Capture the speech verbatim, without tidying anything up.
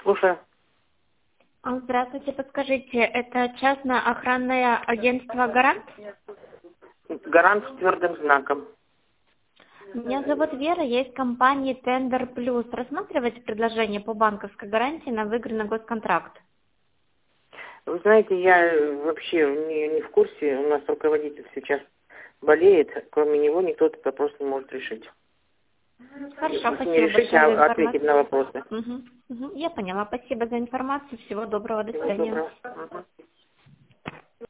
Слушаю. А, Здравствуйте, подскажите, это частное охранное агентство «Гарант»? Гарант с твердым знаком. Меня зовут Вера, я из компании «Тендер Плюс». Рассматриваете предложение по банковской гарантии на выигранный госконтракт? Вы знаете, я вообще не, не в курсе. У нас руководитель сейчас болеет. Кроме него никто этот вопрос не может решить. Хорошо, Не спасибо решить, большое за а ответить на информацию. вопросы. Мгм, мгм, я поняла, спасибо за информацию, всего доброго, до Всего свидания. доброго. Мгм.